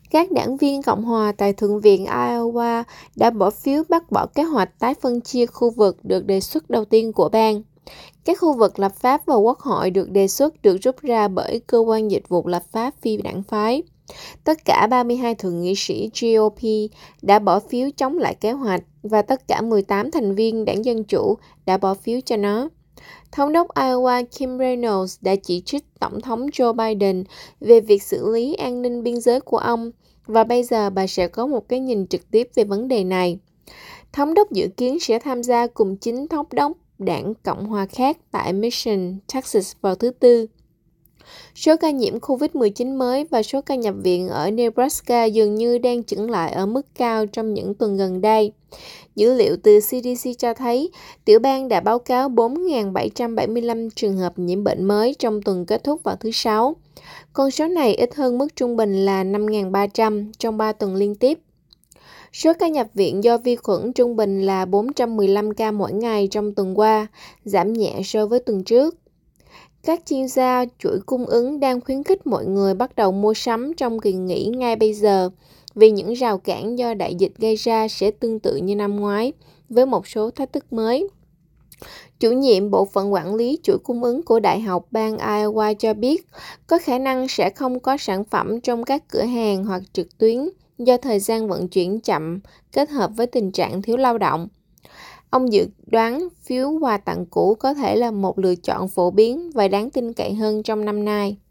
Các đảng viên Cộng hòa tại Thượng viện Iowa đã bỏ phiếu bác bỏ kế hoạch tái phân chia khu vực được đề xuất đầu tiên của bang. Các khu vực lập pháp và quốc hội được đề xuất được rút ra bởi cơ quan dịch vụ lập pháp phi đảng phái. Tất cả 32 thượng nghị sĩ GOP đã bỏ phiếu chống lại kế hoạch và tất cả 18 thành viên đảng Dân Chủ đã bỏ phiếu cho nó. Thống đốc Iowa Kim Reynolds đã chỉ trích Tổng thống Joe Biden về việc xử lý an ninh biên giới của ông và bây giờ bà sẽ có một cái nhìn trực tiếp về vấn đề này. Thống đốc dự kiến sẽ tham gia cùng 9 thống đốc đảng Cộng hòa khác tại Mission, Texas vào thứ Tư. Số ca nhiễm COVID-19 mới và số ca nhập viện ở Nebraska dường như đang chững lại ở mức cao trong những tuần gần đây. Dữ liệu từ CDC cho thấy tiểu bang đã báo cáo 4.775 trường hợp nhiễm bệnh mới trong tuần kết thúc vào thứ Sáu. Con số này ít hơn mức trung bình là 5.300 trong 3 tuần liên tiếp. Số ca nhập viện do vi khuẩn trung bình là 415 ca mỗi ngày trong tuần qua, giảm nhẹ so với tuần trước. Các chuyên gia chuỗi cung ứng đang khuyến khích mọi người bắt đầu mua sắm trong kỳ nghỉ ngay bây giờ, vì những rào cản do đại dịch gây ra sẽ tương tự như năm ngoái, với một số thách thức mới. Chủ nhiệm bộ phận quản lý chuỗi cung ứng của Đại học bang Iowa cho biết có khả năng sẽ không có sản phẩm trong các cửa hàng hoặc trực tuyến do thời gian vận chuyển chậm kết hợp với tình trạng thiếu lao động. Ông dự đoán phiếu quà tặng cũ có thể là một lựa chọn phổ biến và đáng tin cậy hơn trong năm nay.